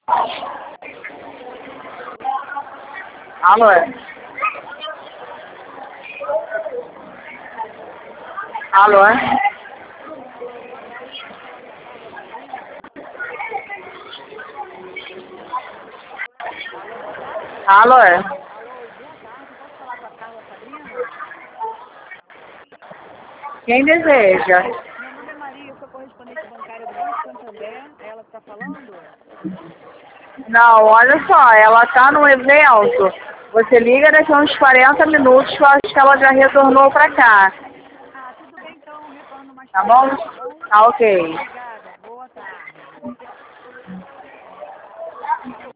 Alô? Alô? Alô, boa tarde? Alô? Alô, boa tarde. Posso falar com a Carla Sabrina? Quem deseja? Meu nome é Maria, eu sou correspondente bancária do Banco Santander. É ela que está falando? Não, olha só, ela tá no evento. Você liga daqui a uns 40 minutos, que eu acho que ela já retornou pra cá. Ah, tudo bem então, retorno mais Tá bom? tarde, tá bom? Tá ok.